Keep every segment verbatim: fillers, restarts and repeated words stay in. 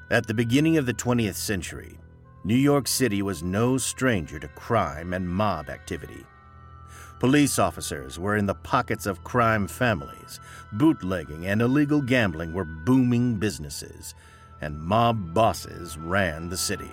At the beginning of the twentieth century, New York City was no stranger to crime and mob activity. Police officers were in the pockets of crime families. Bootlegging and illegal gambling were booming businesses, and mob bosses ran the city.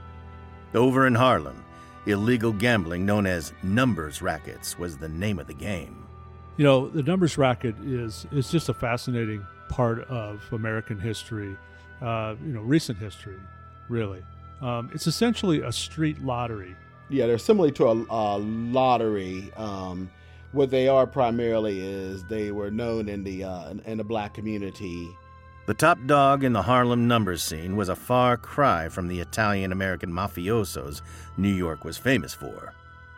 Over in Harlem, illegal gambling known as numbers rackets was the name of the game. You know, the numbers racket is is just a fascinating part of American history, uh, you know, recent history, really. Um, it's essentially a street lottery. Yeah, they're similar to a, a lottery. Um, what they are primarily is they were known in the uh, in, in the black community. The top dog in the Harlem numbers scene was a far cry from the Italian-American mafiosos New York was famous for.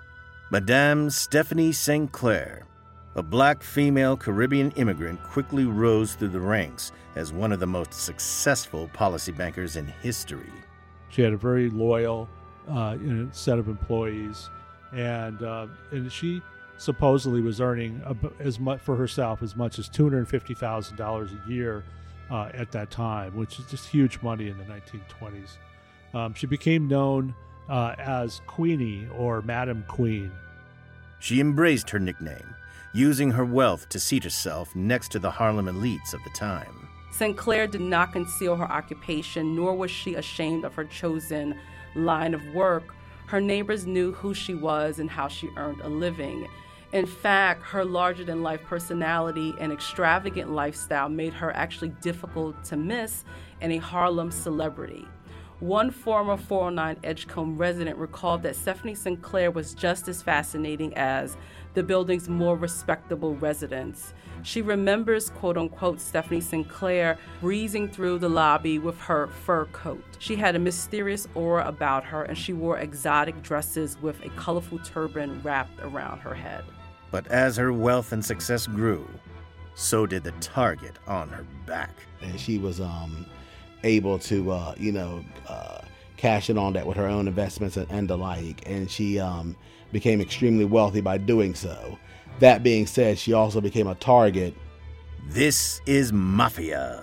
Madame Stephanie Saint Clair, a black female Caribbean immigrant, quickly rose through the ranks as one of the most successful policy bankers in history. She had a very loyal uh, you know, set of employees, and uh, and she supposedly was earning as much for herself as much as two hundred fifty thousand dollars a year uh, at that time, which is just huge money in the nineteen twenties. Um, she became known uh, as Queenie or Madam Queen. She embraced her nickname, using her wealth to seat herself next to the Harlem elites of the time. Saint Clair did not conceal her occupation, nor was she ashamed of her chosen line of work. Her neighbors knew who she was and how she earned a living. In fact, her larger-than-life personality and extravagant lifestyle made her actually difficult to miss and a Harlem celebrity. One former four oh nine Edgecombe resident recalled that Stephanie Saint Clair was just as fascinating as the building's more respectable residents. She remembers, quote-unquote, Stephanie Saint Clair breezing through the lobby with her fur coat. She had a mysterious aura about her, and she wore exotic dresses with a colorful turban wrapped around her head. But as her wealth and success grew, so did the target on her back. And she was um, able to, uh, you know, uh, cash in on that with her own investments and, and the like, and she um, became extremely wealthy by doing so. That being said, she also became a target. This is Mafia.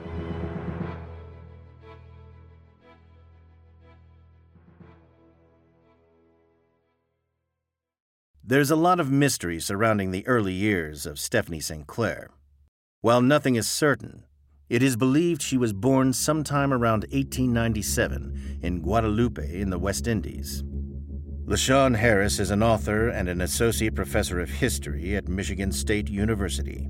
There's a lot of mystery surrounding the early years of Stephanie Saint Clair. While nothing is certain, it is believed she was born sometime around eighteen ninety-seven in Guadeloupe in the West Indies. LaShawn Harris is an author and an associate professor of history at Michigan State University.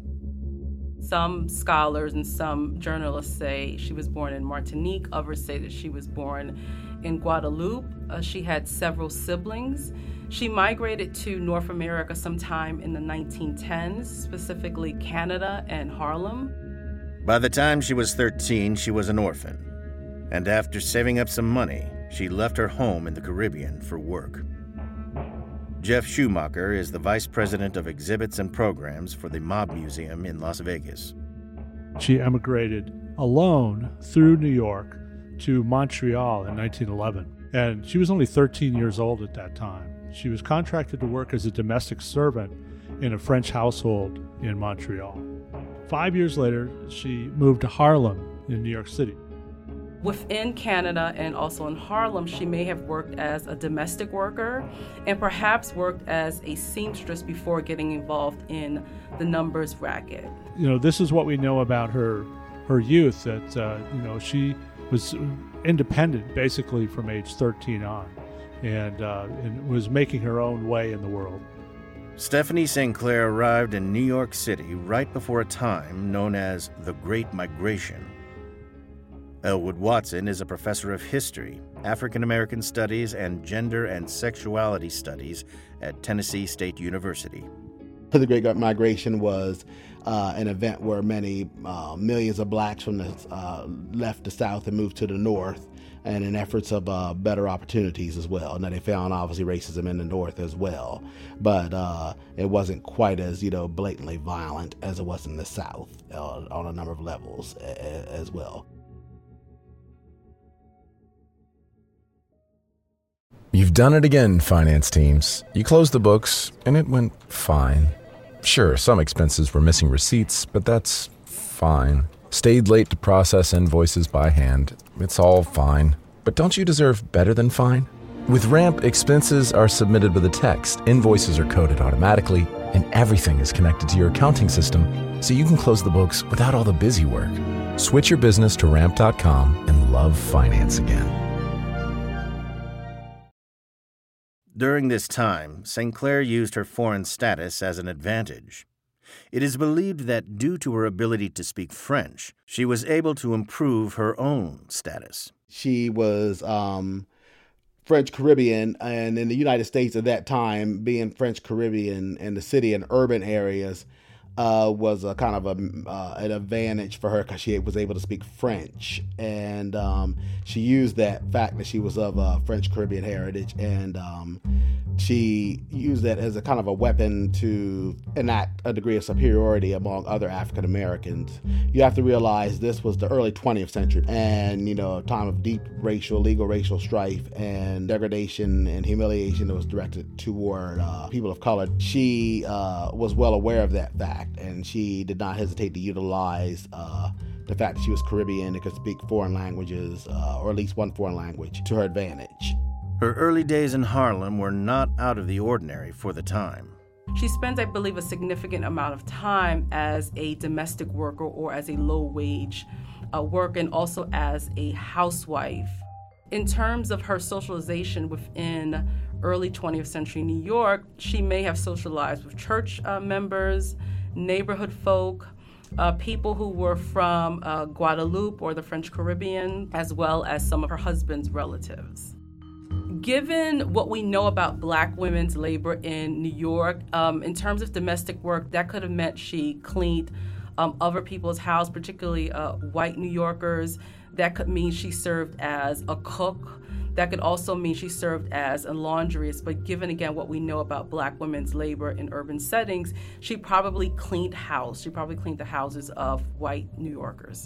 Some scholars and some journalists say she was born in Martinique. Others say that she was born in Guadeloupe. Uh, she had several siblings. She migrated to North America sometime in the nineteen tens, specifically Canada and Harlem. By the time she was thirteen, she was an orphan. And after saving up some money, she left her home in the Caribbean for work. Jeff Schumacher is the vice president of exhibits and programs for the Mob Museum in Las Vegas. She emigrated alone through New York to Montreal in nineteen eleven, and she was only thirteen years old at that time. She was contracted to work as a domestic servant in a French household in Montreal. Five years later, she moved to Harlem in New York City. Within Canada and also in Harlem, she may have worked as a domestic worker and perhaps worked as a seamstress before getting involved in the numbers racket. You know, this is what we know about her her youth, that, uh, you know, she was independent basically from age thirteen on and, uh, and was making her own way in the world. Stephanie Saint Clair arrived in New York City right before a time known as the Great Migration. Elwood Watson is a professor of history, African American studies, and gender and sexuality studies at Tennessee State University. The Great Migration was uh, an event where many uh, millions of blacks from the uh, left the South and moved to the North, and in efforts of uh, better opportunities as well. Now, they found obviously racism in the North as well, but uh, it wasn't quite as, you know, blatantly violent as it was in the South uh, on a number of levels a- as well. You've done it again, finance teams. You closed the books, and it went fine. Sure, some expenses were missing receipts, but that's fine. stayed late to process invoices by hand. It's all fine. But don't you deserve better than fine? With Ramp, expenses are submitted with a text, invoices are coded automatically, and everything is connected to your accounting system, so you can close the books without all the busy work. Switch your business to ramp dot com and love finance again. During this time, Saint Clair used her foreign status as an advantage. It is believed that due to her ability to speak French, she was able to improve her own status. She was um, French Caribbean, and in the United States at that time, being French Caribbean in the city and urban areas uh, was a kind of a, uh, an advantage for her because she was able to speak French. And um, she used that fact that she was of uh, French Caribbean heritage, and um, she used that as a kind of a weapon to enact a degree of superiority among other African Americans. You have to realize this was the early twentieth century, and, you know, a time of deep racial, legal racial strife and degradation and humiliation that was directed toward uh, people of color. She uh, was well aware of that fact, and she did not hesitate to utilize uh, the fact that she was Caribbean and could speak foreign languages, uh, or at least one foreign language, to her advantage. Her early days in Harlem were not out of the ordinary for the time. She spends, I believe, a significant amount of time as a domestic worker or as a low-wage uh, worker, and also as a housewife. In terms of her socialization within early twentieth century New York, she may have socialized with church uh, members, neighborhood folk, uh, people who were from uh, Guadeloupe or the French Caribbean, as well as some of her husband's relatives. Given what we know about Black women's labor in New York, um, in terms of domestic work, that could have meant she cleaned um, other people's house, particularly uh, white New Yorkers. That could mean she served as a cook. That could also mean she served as a laundress. But given, again, what we know about Black women's labor in urban settings, she probably cleaned house. She probably cleaned the houses of white New Yorkers.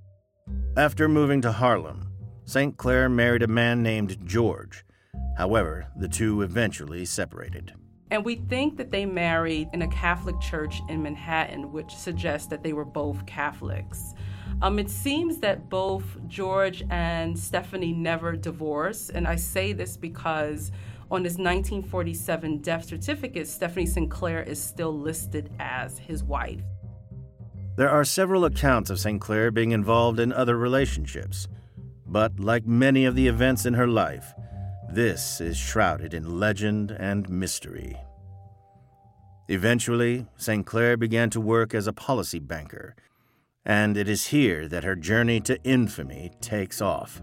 After moving to Harlem, Saint Clair married a man named George. However, the two eventually separated. And we think that they married in a Catholic church in Manhattan, which suggests that they were both Catholics. Um, it seems that both George and Stephanie never divorced, and I say this because on his nineteen forty-seven death certificate, Stephanie Saint Clair is still listed as his wife. There are several accounts of Saint Clair being involved in other relationships, but like many of the events in her life, this is shrouded in legend and mystery. Eventually, Saint Clair began to work as a policy banker, and it is here that her journey to infamy takes off.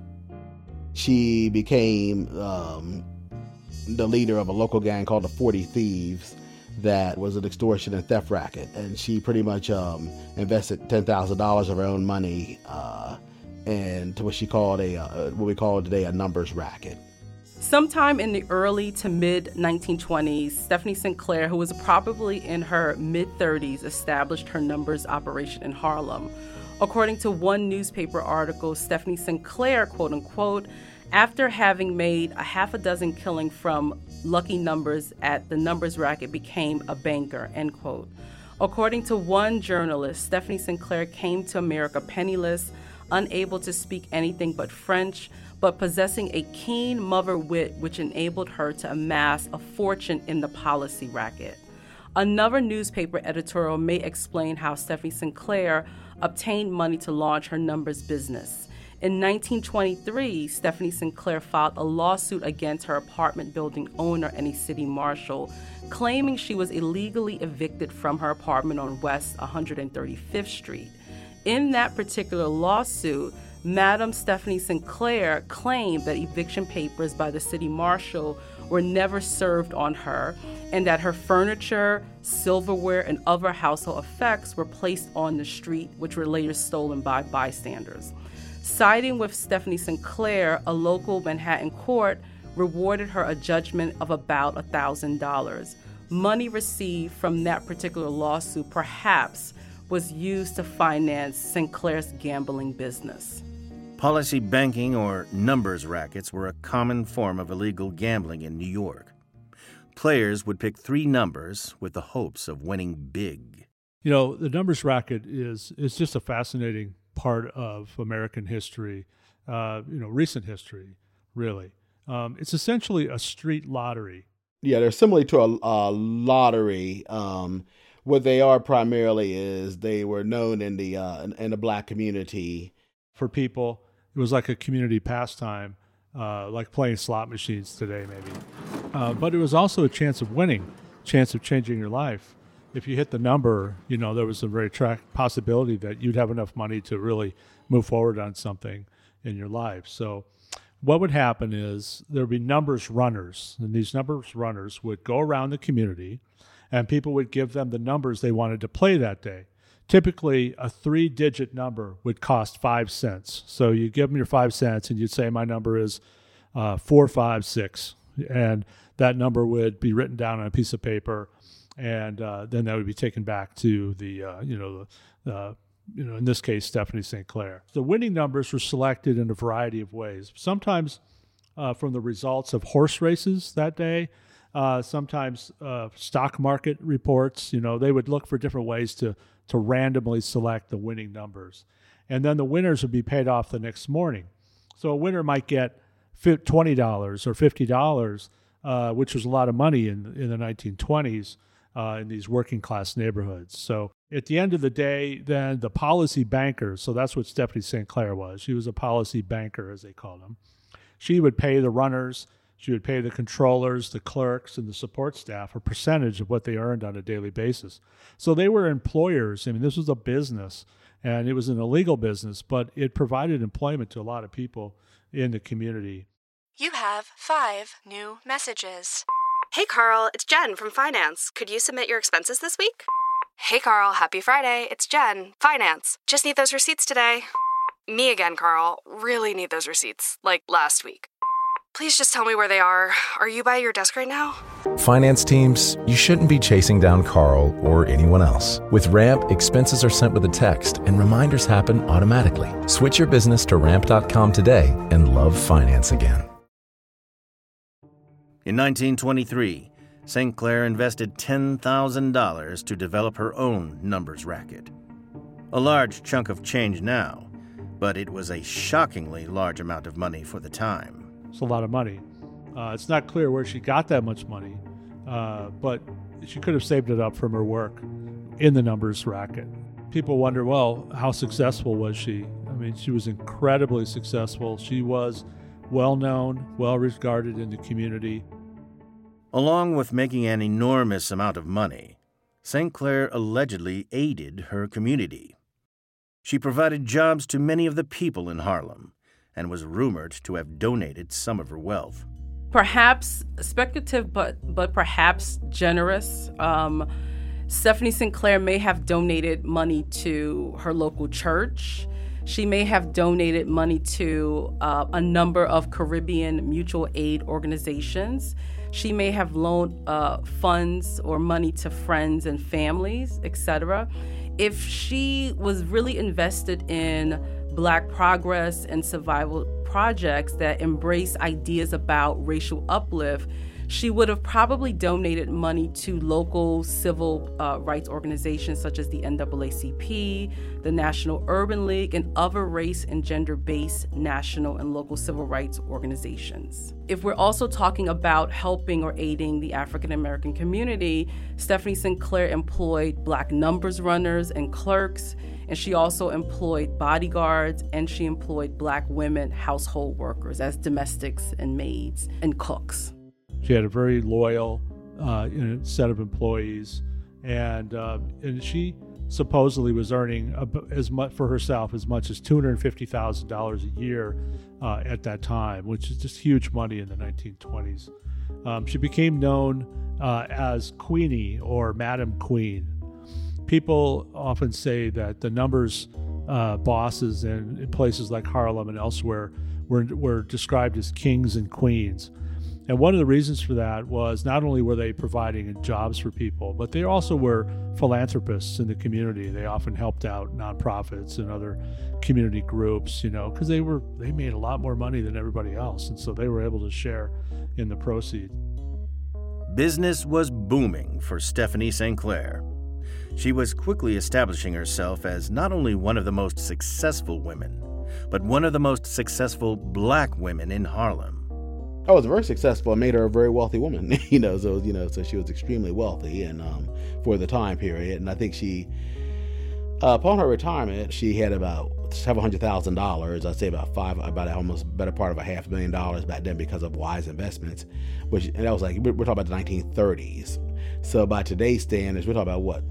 She became um, the leader of a local gang called the forty Thieves that was an extortion and theft racket, and she pretty much um, invested ten thousand dollars of her own money uh, into what she called a, uh, what we call today a numbers racket. Sometime in the early to mid nineteen twenties, Stephanie Saint Clair, who was probably in her mid-thirties, established her numbers operation in Harlem. According to one newspaper article, Stephanie Saint Clair, quote unquote, after having made a half a dozen killings from lucky numbers at the numbers racket, became a banker, end quote. According to one journalist, Stephanie Saint Clair came to America penniless, unable to speak anything but French, but possessing a keen mother wit which enabled her to amass a fortune in the policy racket. Another newspaper editorial may explain how Stephanie Saint Clair obtained money to launch her numbers business. In nineteen twenty-three, Stephanie Saint Clair filed a lawsuit against her apartment building owner and a city marshal, claiming she was illegally evicted from her apartment on West one hundred thirty-fifth Street. In that particular lawsuit, Madam Stephanie Saint Clair claimed that eviction papers by the city marshal were never served on her, and that her furniture, silverware, and other household effects were placed on the street, which were later stolen by bystanders. Siding with Stephanie Saint Clair, a local Manhattan court rewarded her a judgment of about one thousand dollars. Money received from that particular lawsuit perhaps was used to finance Saint Clair's gambling business. Policy banking or numbers rackets were a common form of illegal gambling in New York. Players would pick three numbers with the hopes of winning big. You know, the numbers racket is is just a fascinating part of American history, uh, you know, recent history, really. Um, it's essentially a street lottery. Yeah, they're similar to a, a lottery. Um, what they are primarily is they were known in the uh, in, in the black community. For people, it was like a community pastime, uh, like playing slot machines today, maybe. Uh, but it was also a chance of winning, chance of changing your life. If you hit the number, you know, there was a very track possibility that you'd have enough money to really move forward on something in your life. So what would happen is there would be numbers runners, and these numbers runners would go around the community, and people would give them the numbers they wanted to play that day. Typically, a three-digit number would cost five cents. So you give them your five cents, and you'd say, my number is uh, four five six, and that number would be written down on a piece of paper, and uh, then that would be taken back to the, uh, you know, the, uh, you know, in this case, Stephanie Saint Clair. The winning numbers were selected in a variety of ways. Sometimes uh, from the results of horse races that day, uh, sometimes uh, stock market reports. You know, they would look for different ways to to randomly select the winning numbers, and then the winners would be paid off the next morning. So a winner might get twenty dollars or fifty dollars, uh, which was a lot of money in in the nineteen twenties. Uh, in these working class neighborhoods. So at the end of the day, then the policy banker, so that's what Stephanie Saint Clair was. She was a policy banker, as they called them. She would pay the runners, she would pay the controllers, the clerks, and the support staff a percentage of what they earned on a daily basis. So they were employers. I mean, this was a business, and it was an illegal business, but it provided employment to a lot of people in the community. You have five new messages. Hey, Carl, it's Jen from Finance. Could you submit your expenses this week? Hey, Carl, happy Friday. It's Jen, Finance. Just need those receipts today. Me again, Carl. Really need those receipts, like last week. Please just tell me where they are. Are you by your desk right now? Finance teams, you shouldn't be chasing down Carl or anyone else. With Ramp, expenses are sent with a text and reminders happen automatically. Switch your business to ramp dot com today and love finance again. In nineteen twenty-three, Saint Clair invested ten thousand dollars to develop her own numbers racket. A large chunk of change now, but it was a shockingly large amount of money for the time. It's a lot of money. Uh, it's not clear where she got that much money, uh, but she could have saved it up from her work in the numbers racket. People wonder, well, how successful was she? I mean, she was incredibly successful. She was well-known, well-regarded in the community. Along with making an enormous amount of money, Saint Clair allegedly aided her community. She provided jobs to many of the people in Harlem and was rumored to have donated some of her wealth. Perhaps speculative, but but perhaps generous. Um, Stephanie Saint Clair may have donated money to her local church. She may have donated money to uh, a number of Caribbean mutual aid organizations. She may have loaned uh, funds or money to friends and families, et cetera. If she was really invested in Black progress and survival projects that embrace ideas about racial uplift, she would have probably donated money to local civil uh, rights organizations such as the N double A C P, the National Urban League, and other race and gender-based national and local civil rights organizations. If we're also talking about helping or aiding the African American community, Stephanie Saint Clair employed Black numbers runners and clerks, and she also employed bodyguards, and she employed Black women household workers as domestics and maids and cooks. She had a very loyal uh, you know, set of employees, and uh, and she supposedly was earning as much for herself as much as two hundred fifty thousand dollars a year uh, at that time, which is just huge money in the nineteen twenties. Um, she became known uh, as Queenie or Madam Queen. People often say that the numbers uh, bosses in, in places like Harlem and elsewhere were were described as kings and queens. And one of the reasons for that was not only were they providing jobs for people, but they also were philanthropists in the community. They often helped out nonprofits and other community groups, you know, because they were they made a lot more money than everybody else, and so they were able to share in the proceeds. Business was booming for Stephanie Saint Clair. She was quickly establishing herself as not only one of the most successful women, but one of the most successful black women in Harlem. I was very successful and made her a very wealthy woman, you know, so, you know, so she was extremely wealthy and um, for the time period. And I think she, uh, upon her retirement, she had about several hundred thousand dollars. I'd say about five, about almost better part of a half million dollars back then because of wise investments, which, and that was like, we're, we're talking about the nineteen thirties. So by today's standards, we're talking about what,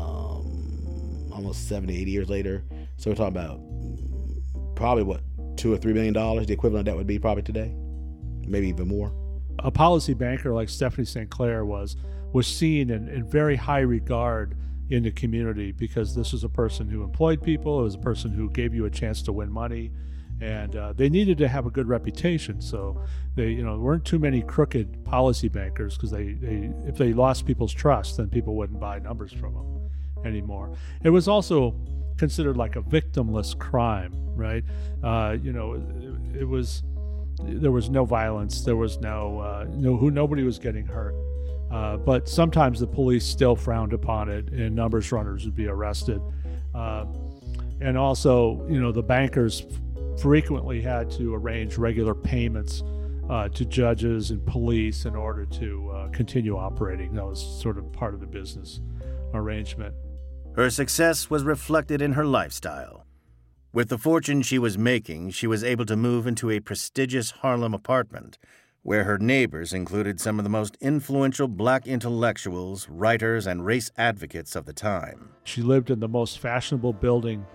um, almost seventy, eighty years later. So we're talking about probably what, two or three million dollars, the equivalent of that would be probably today. Maybe even more. A policy banker like Stephanie Saint Clair was was seen in, in very high regard in the community because this was a person who employed people. It was a person who gave you a chance to win money, and uh, they needed to have a good reputation. So they, you know, there weren't too many crooked policy bankers because they, they, if they lost people's trust, then people wouldn't buy numbers from them anymore. It was also considered like a victimless crime, right? Uh, you know, it, it was. There was no violence. There was no, uh, no who nobody was getting hurt. Uh, but sometimes the police still frowned upon it, and numbers runners would be arrested. Uh, and also, you know, the bankers f- frequently had to arrange regular payments uh, to judges and police in order to uh, continue operating. That was sort of part of the business arrangement. Her success was reflected in her lifestyle. With the fortune she was making, she was able to move into a prestigious Harlem apartment, where her neighbors included some of the most influential black intellectuals, writers, and race advocates of the time. She lived in the most fashionable building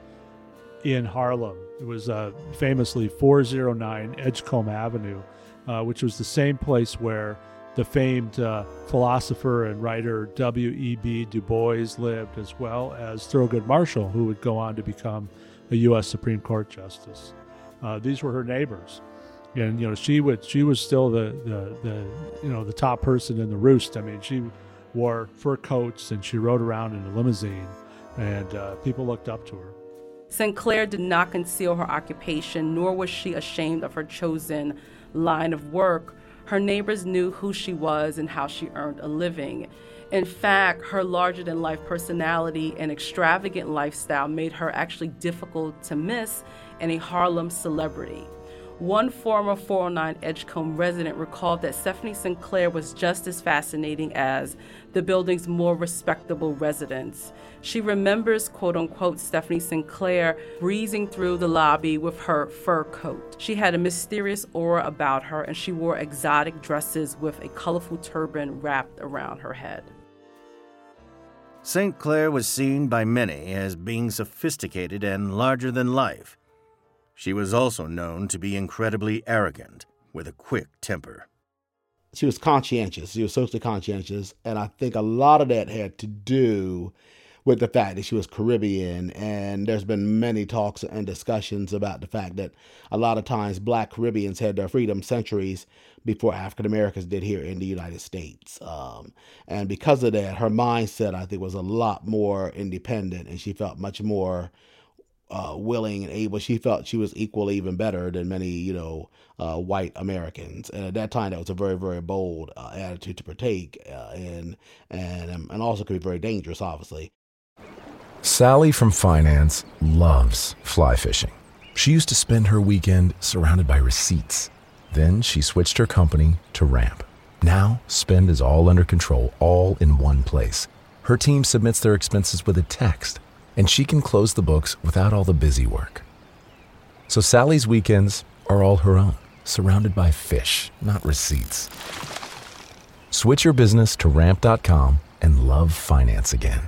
in Harlem. It was uh, famously four oh nine Edgecombe Avenue, uh, which was the same place where the famed uh, philosopher and writer W E B Du Bois lived, as well as Thurgood Marshall, who would go on to become a U S Supreme Court justice. Uh, these were her neighbors, and you know she would she was still the, the the you know the top person in the roost. I mean, she wore fur coats and she rode around in a limousine, and uh, people looked up to her. Saint Clair did not conceal her occupation, nor was she ashamed of her chosen line of work. Her neighbors knew who she was and how she earned a living. In fact, her larger-than-life personality and extravagant lifestyle made her actually difficult to miss and a Harlem celebrity. One former four oh nine Edgecombe resident recalled that Stephanie Saint Clair was just as fascinating as the building's more respectable residents. She remembers, quote-unquote, Stephanie Saint Clair breezing through the lobby with her fur coat. She had a mysterious aura about her, and she wore exotic dresses with a colorful turban wrapped around her head. Saint Clair was seen by many as being sophisticated and larger than life. She was also known to be incredibly arrogant, with a quick temper. She was conscientious. She was socially conscientious, and I think a lot of that had to do with the fact that she was Caribbean, and there's been many talks and discussions about the fact that a lot of times black Caribbeans had their freedom centuries before African Americans did here in the United States. Um, and because of that, her mindset, I think, was a lot more independent, and she felt much more uh, willing and able. She felt she was equally even better than many, you know, uh, white Americans. And at that time, that was a very, very bold uh, attitude to partake uh, in, and, and also could be very dangerous, obviously. Sally from finance loves fly fishing. She used to spend her weekend surrounded by receipts. Then she switched her company to Ramp. Now, spend is all under control, all in one place. Her team submits their expenses with a text, and she can close the books without all the busy work. So Sally's weekends are all her own, surrounded by fish, not receipts. Switch your business to ramp dot com and love finance again.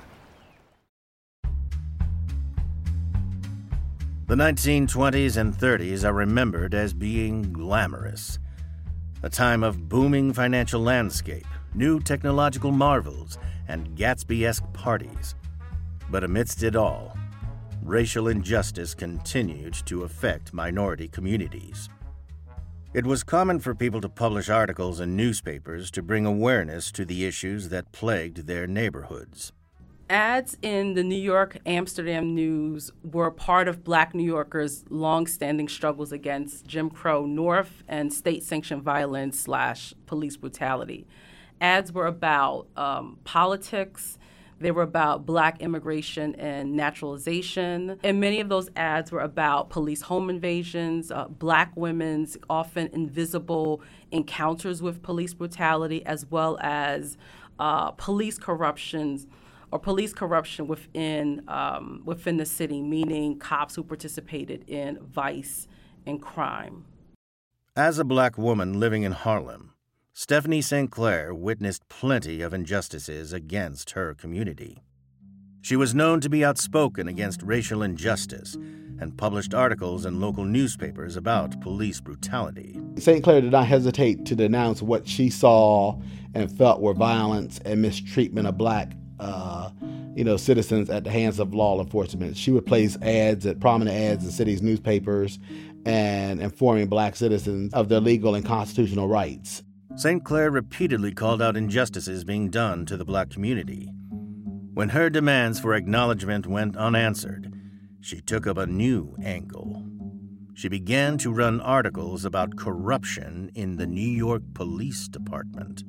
The nineteen twenties and thirties are remembered as being glamorous. A time of booming financial landscape, new technological marvels, and Gatsby-esque parties. But amidst it all, racial injustice continued to affect minority communities. It was common for people to publish articles in newspapers to bring awareness to the issues that plagued their neighborhoods. Ads in the New York Amsterdam News were part of Black New Yorkers' long-standing struggles against Jim Crow North and state-sanctioned violence slash police brutality. Ads were about um, politics. They were about Black immigration and naturalization. And many of those ads were about police home invasions, uh, Black women's often invisible encounters with police brutality, as well as uh, police corruptions or police corruption within um, within the city, meaning cops who participated in vice and crime. As a Black woman living in Harlem, Stephanie Saint Clair witnessed plenty of injustices against her community. She was known to be outspoken against racial injustice and published articles in local newspapers about police brutality. Saint Clair did not hesitate to denounce what she saw and felt were violence and mistreatment of Black uh, you know, citizens at the hands of law enforcement. She would place ads, at prominent ads in city's newspapers, and informing Black citizens of their legal and constitutional rights. Saint Clair repeatedly called out injustices being done to the Black community. When her demands for acknowledgement went unanswered, she took up a new angle. She began to run articles about corruption in the New York Police Department.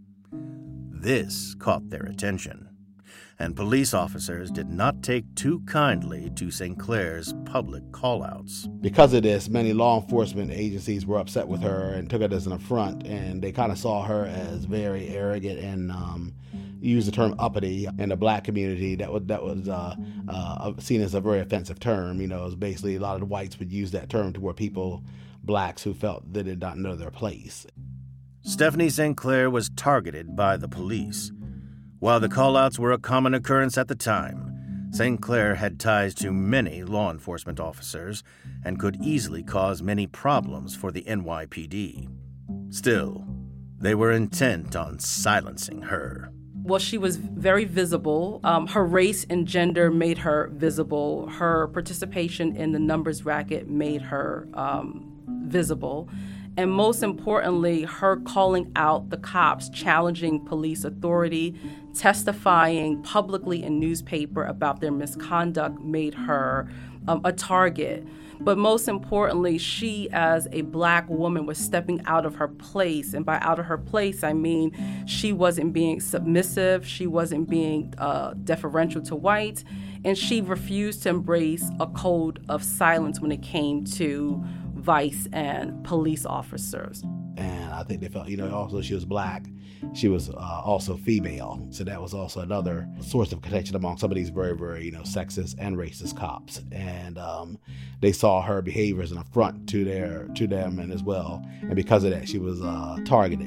This caught their attention, and police officers did not take too kindly to Saint Clair's public call-outs. Because of this, many law enforcement agencies were upset with her and took it as an affront, and they kind of saw her as very arrogant and um, used the term uppity in the Black community. That was that was uh, uh, seen as a very offensive term. You know, it was basically a lot of the whites would use that term toward people, Blacks, who felt they did not know their place. Stephanie Saint Clair was targeted by the police. While the call-outs were a common occurrence at the time, Saint Clair had ties to many law enforcement officers and could easily cause many problems for the N Y P D. Still, they were intent on silencing her. Well, she was very visible. Um, her race and gender made her visible. Her participation in the numbers racket made her um, visible. And most importantly, her calling out the cops, challenging police authority, testifying publicly in newspaper about their misconduct made her um, a target. But most importantly, she as a Black woman was stepping out of her place. And by out of her place, I mean she wasn't being submissive, she wasn't being uh, deferential to whites, and she refused to embrace a code of silence when it came to vice and police officers. And I think they felt, you know, also she was Black. She was uh, also female. So that was also another source of contention among some of these very, very, you know, sexist and racist cops. And um, they saw her behavior as an affront to their to them and as well. And because of that, she was uh, targeted.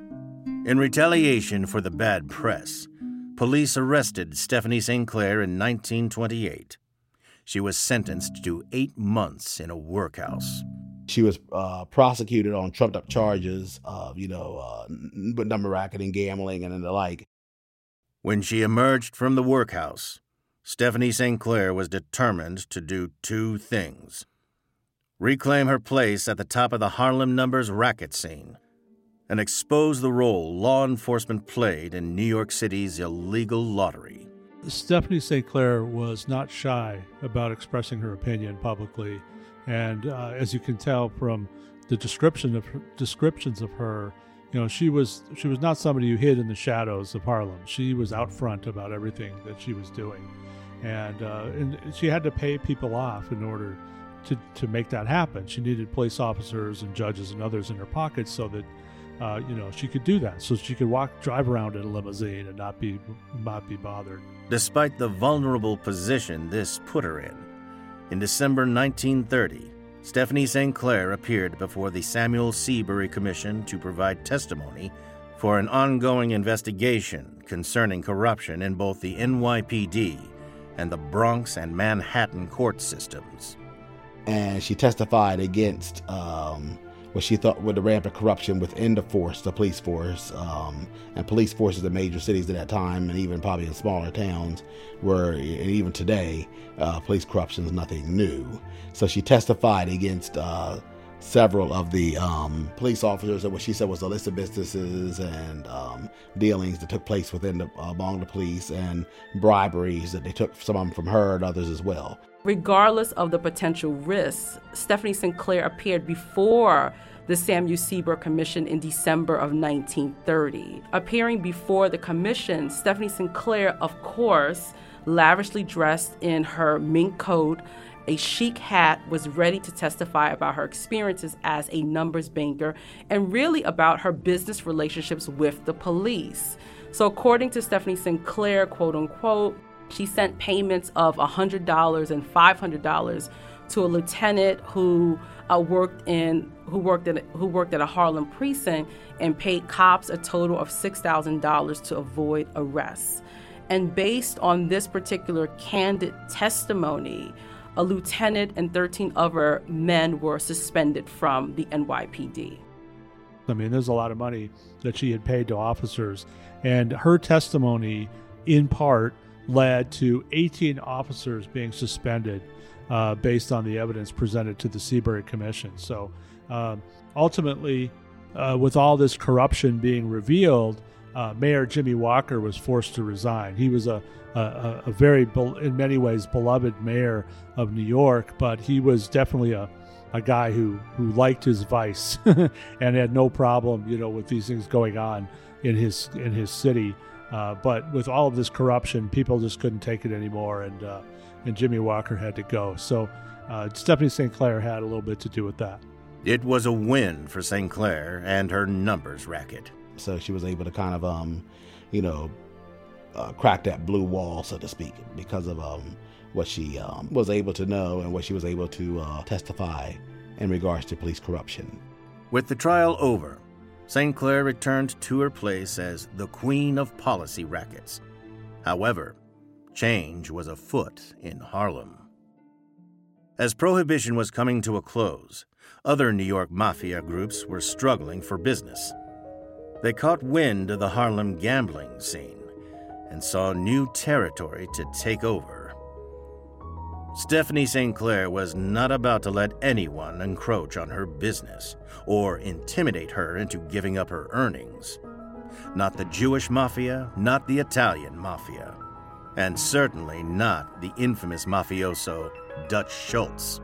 In retaliation for the bad press, police arrested Stephanie Saint Clair in nineteen twenty-eight. She was sentenced to eight months in a workhouse. She was uh, prosecuted on trumped-up charges of, you know, uh, number racketing, gambling, and the like. When she emerged from the workhouse, Stephanie Saint Clair was determined to do two things: reclaim her place at the top of the Harlem numbers racket scene and expose the role law enforcement played in New York City's illegal lottery. Stephanie Saint Clair was not shy about expressing her opinion publicly. And uh, as you can tell from the description of her, descriptions of her, you know, she was she was not somebody who hid in the shadows of Harlem. She was out front about everything that she was doing, and uh, and she had to pay people off in order to to make that happen. She needed police officers and judges and others in her pockets so that uh, you know she could do that. So she could walk drive around in a limousine and not be not be bothered. Despite the vulnerable position this put her in, in December nineteen thirty, Stephanie Saint Clair appeared before the Samuel Seabury Commission to provide testimony for an ongoing investigation concerning corruption in both the N Y P D and the Bronx and Manhattan court systems. And she testified against um, what she thought were the rampant corruption within the force, the police force, um, and police forces in major cities at that time, and even probably in smaller towns, where, and even today, uh, police corruption is nothing new. So she testified against uh, several of the um, police officers of what she said was illicit businesses and um, dealings that took place within the, uh, among the police, and briberies that they took, some of them from her and others as well. Regardless of the potential risks, Stephanie Saint Clair appeared before the Samuel Sieber Commission in December of nineteen thirty. Appearing before the commission, Stephanie Sinclair, of course, lavishly dressed in her mink coat, a chic hat, was ready to testify about her experiences as a numbers banker and really about her business relationships with the police. So according to Stephanie Sinclair, quote unquote, she sent payments of one hundred dollars and five hundred dollars to a lieutenant who uh, worked in who worked at who worked at a Harlem precinct and paid cops a total of six thousand dollars to avoid arrests. And based on this particular candid testimony, a lieutenant and thirteen other men were suspended from the N Y P D. I mean, there's a lot of money that she had paid to officers, and her testimony, in part, led to eighteen officers being suspended uh, based on the evidence presented to the Seabury Commission. So um, ultimately, uh, with all this corruption being revealed, uh, Mayor Jimmy Walker was forced to resign. He was a, a, a very, in many ways, beloved mayor of New York, but he was definitely a a guy who, who liked his vice and had no problem, you know, with these things going on in his in his city. Uh, but with all of this corruption, people just couldn't take it anymore, and uh, and Jimmy Walker had to go. So uh, Stephanie Sinclair had a little bit to do with that. It was a win for Sinclair and her numbers racket. So she was able to kind of, um, you know, uh, crack that blue wall, so to speak, because of um, what she um, was able to know and what she was able to uh, testify in regards to police corruption. With the trial over, Sinclair returned to her place as the queen of policy rackets. However, change was afoot in Harlem. As Prohibition was coming to a close, other New York mafia groups were struggling for business. They caught wind of the Harlem gambling scene and saw new territory to take over. Stephanie Sinclair was not about to let anyone encroach on her business or intimidate her into giving up her earnings. Not the Jewish mafia, not the Italian mafia, and certainly not the infamous mafioso Dutch Schultz.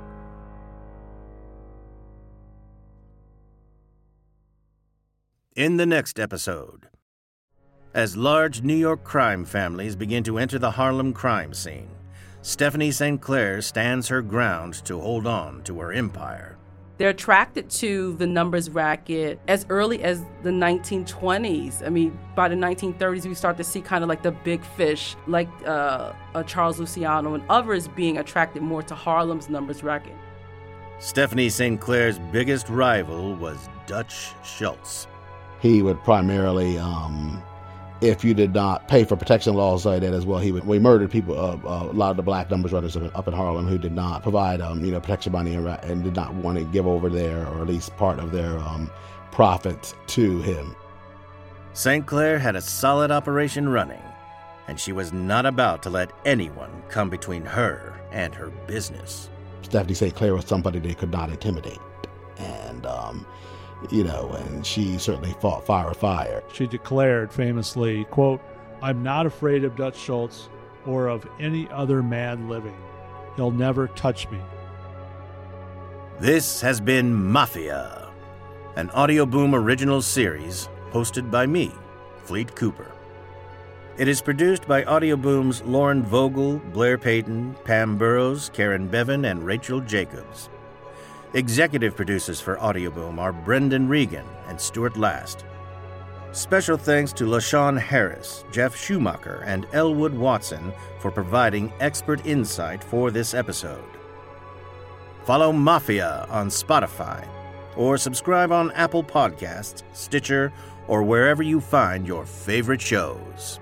In the next episode, as large New York crime families begin to enter the Harlem crime scene, Stephanie Sinclair stands her ground to hold on to her empire. They're attracted to the numbers racket as early as the nineteen twenties. I mean, by the nineteen thirties, we start to see kind of like the big fish, like uh, uh, Charles Luciano and others being attracted more to Harlem's numbers racket. Stephanie Sinclair's biggest rival was Dutch Schultz. He would primarily, um, if you did not pay for protection laws like that as well, he would. We murdered people. Uh, uh, a lot of the black numbers runners up in Harlem who did not provide, um, you know, protection money and, and did not want to give over their, or at least part of their um, profits to him. Sinclair had a solid operation running, and she was not about to let anyone come between her and her business. Stephanie Sinclair was somebody they could not intimidate, and um, you know, and she certainly fought fire with fire. She declared famously, quote, "I'm not afraid of Dutch Schultz or of any other man living. He'll never touch me." This has been Mafia, an Audio Boom original series hosted by me, Fleet Cooper. It is produced by Audio Boom's Lauren Vogel, Blair Payton, Pam Burrows, Karen Bevan, and Rachel Jacobs. Executive producers for Audio Boom are Brendan Regan and Stuart Last. Special thanks to LaShawn Harris, Jeff Schumacher, and Elwood Watson for providing expert insight for this episode. Follow Mafia on Spotify or subscribe on Apple Podcasts, Stitcher, or wherever you find your favorite shows.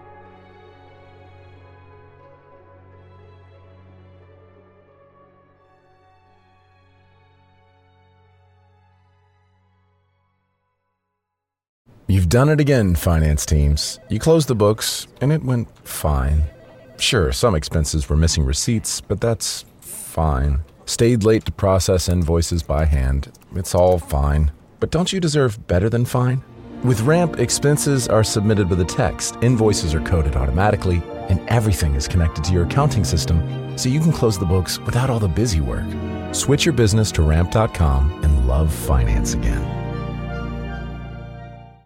You've done it again, finance teams. You closed the books, and it went fine. Sure, some expenses were missing receipts, but that's fine. Stayed late to process invoices by hand. It's all fine. But don't you deserve better than fine? With Ramp, expenses are submitted with a text, invoices are coded automatically, and everything is connected to your accounting system, so you can close the books without all the busy work. Switch your business to ramp dot com and love love finance again.